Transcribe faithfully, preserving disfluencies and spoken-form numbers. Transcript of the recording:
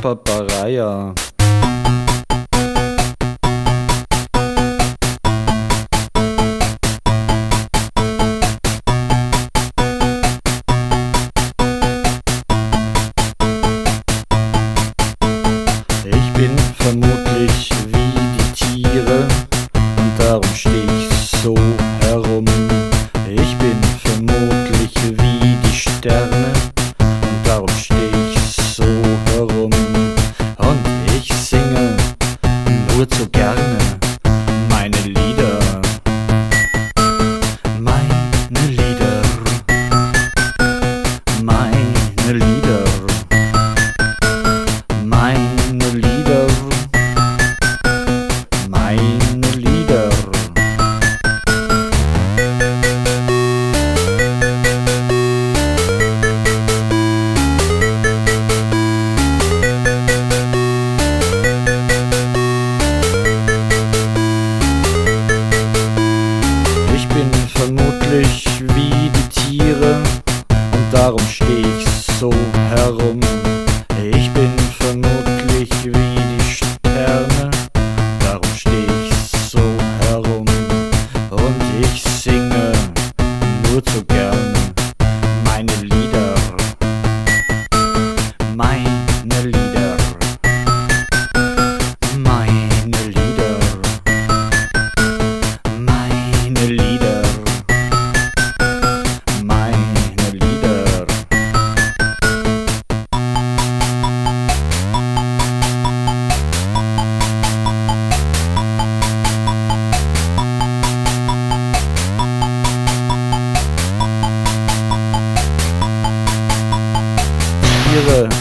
Papaya. Ich bin vermutlich wie die Tiere und darum steh ich so herum. Ich bin vermutlich wie die Sterne und darum steh ich so herum. Und ich singe nur zu gerne meine Lieder, meine Lieder, meine Lieder, meine Lieder, meine Lieder. Ich bin vermutlich wie die Tiere und darum steh ich so herum. Ich bin vermutlich wie die Sterne, darum steh ich so herum. Und ich singe nur zu gerne meine Lieder, meine Lieder, meine Lieder, meine Lieder, meine Lieder. Tiere